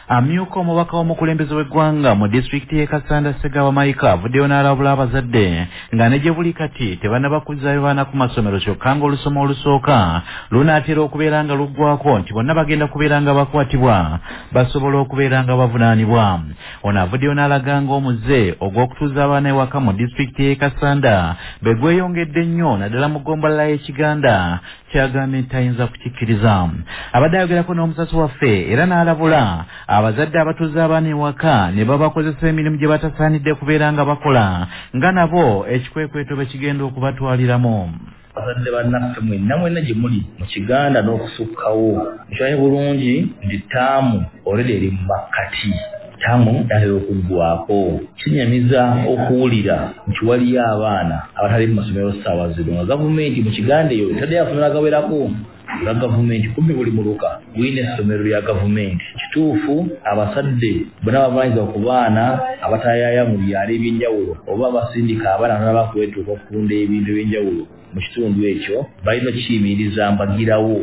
Amyuka omubaka w'omukulembeze w'eggwanga mu disitulikiti y'e Kasanda Ssegawa Maika avuddeyo n'alabula abazadde nga ne gye buli kati tebannabakuzaayo baana ku masomero kyokka ng'olusoma olusooka lunaatera okubeera nga luggwako nti bonna bagenda kubeera nga bakwatibwa basobola okubeera nga bavunaanibwa. Ono avuddeyo n'alaga ng'omuze ogw'okutuuza abaana ewaka mu disitulikiti y'e Kasanda bwe gweyongedde nnyo naddala mu ggombolola y'Ekiganda kyagambye tayinza kukikkiriza. Abadde ayogerako n'omusasi waffe era n'alabula abazadde abatuuza abaana ewaka ne babakozesa emirimu gye batasaanidde kubeera nga bakola nga nabo ekikwekweto bwe kigenda okubatwaliramu. Abazadde bannaffe mwenna gye muli mu Kiganda n'okusukkawo ekyanyi bulungi nti ttaamu olede eri mu makkati ttaamu yatera okuggwako. Kinyamiza okuwulira nti waliyo abaana abatali mu masomero ssaawa zino nga gavumenti mu Kiganda eyo etadde yafunira agawerako nga gavumenti 10 buli muluka gwine essomero lya gavumenti. Kituufu abazadde bonna bavanyiza ku baana abatayaaya mu byalo ebyenjawulo oba abasindika abaana n'abakwetuuka okutunda ebintu ebyenjawulo mu kitundu ekyo balina kiyimiriza mbagirawo.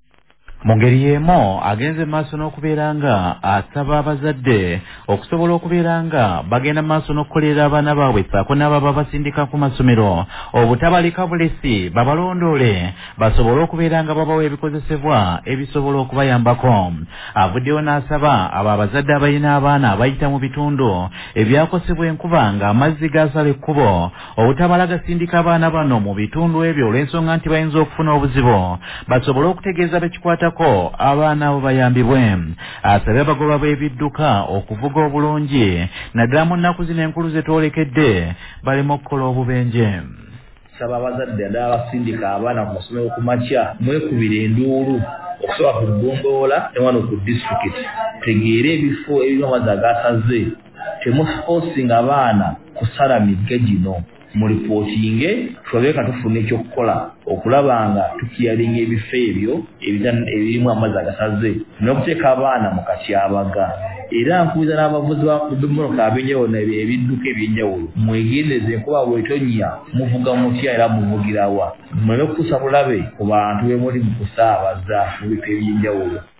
Mu ngeri y'emu agenze maaso n'okubeera nga asaba abazadde okusobola okubeera nga bagenda maaso n'okukolera abaana baabwe ssaako n'ababa basindika ku masomero obutabaleka bulesi babalondoole basobole okubeera nga babawa ebikozesebwa ebisobola okubayambako. Avuddeyo n'asaba abo abazadde abalina abaana abayita mu bitundu ebyakosebwa enkuba nga amazzi gaasala ekkubo obutabala gasindika abaana bano mu bitundu ebyo olw'ensonga nti bayinza okufuna obuzibu basobole okutegeeza bekikwata ko abaana abo bayambibwe. Asabye abagoba b'ebidduka okuvuga obulungi naddala mu nnaku zino enkulu ze twolekedde baleme okukola obubenje. Saba abazadde naddala abasindika abaana ku masomero ku makya mwekubira enduulu okusobola ku ggombolola ne wano ku disitulikiti tegeera ebifo ebirimu amazzi agasaze temufosinga abaana kusala migga gino. Mu ripootinge tulabeka tufuna ekyokukola okulaba nga tukiyalinga ebifo ebyo ebirimu amazzi agasaze n'okuteeka abaana mu katyabaga. Era nkubiza n'abavuzi ba kudumoka ab'enjawulo ebidduka ebyenjawulo mwegendeze enkuba bw'etonnya muvuga mutya era muvugirawa muleme kukusa bulabe ku bantu be muli mu kusaabaza mu bifo ebyenjawulo.